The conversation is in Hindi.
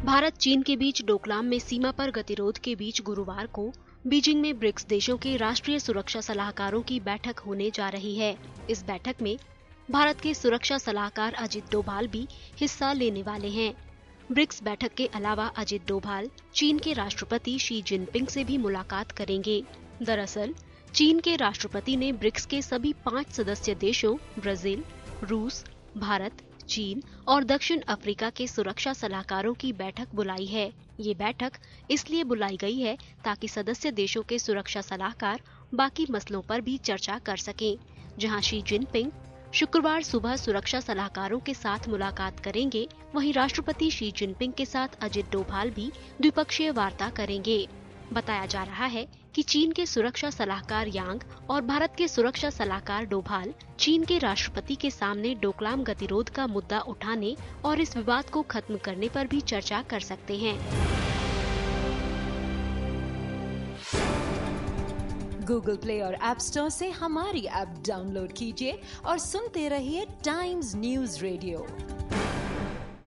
भारत चीन के बीच डोकलाम में सीमा पर गतिरोध के बीच गुरुवार को बीजिंग में ब्रिक्स देशों के राष्ट्रीय सुरक्षा सलाहकारों की बैठक होने जा रही है। इस बैठक में भारत के सुरक्षा सलाहकार अजित डोभाल भी हिस्सा लेने वाले हैं। ब्रिक्स बैठक के अलावा अजित डोभाल चीन के राष्ट्रपति शी जिनपिंग से भी मुलाकात करेंगे। दरअसल चीन के राष्ट्रपति ने ब्रिक्स के सभी 5 सदस्य देशों ब्राजील, रूस, भारत, चीन और दक्षिण अफ्रीका के सुरक्षा सलाहकारों की बैठक बुलाई है। ये बैठक इसलिए बुलाई गई है ताकि सदस्य देशों के सुरक्षा सलाहकार बाकी मसलों पर भी चर्चा कर सकें। जहां शी जिनपिंग शुक्रवार सुबह सुरक्षा सलाहकारों के साथ मुलाकात करेंगे, वहीं राष्ट्रपति शी जिनपिंग के साथ अजित डोभाल भी द्विपक्षीय वार्ता करेंगे। बताया जा रहा है कि चीन के सुरक्षा सलाहकार यांग और भारत के सुरक्षा सलाहकार डोभाल चीन के राष्ट्रपति के सामने डोकलाम गतिरोध का मुद्दा उठाने और इस विवाद को खत्म करने पर भी चर्चा कर सकते हैं। गूगल प्ले और ऐप स्टोर से हमारी ऐप डाउनलोड कीजिए और सुनते रहिए टाइम्स न्यूज़ रेडियो।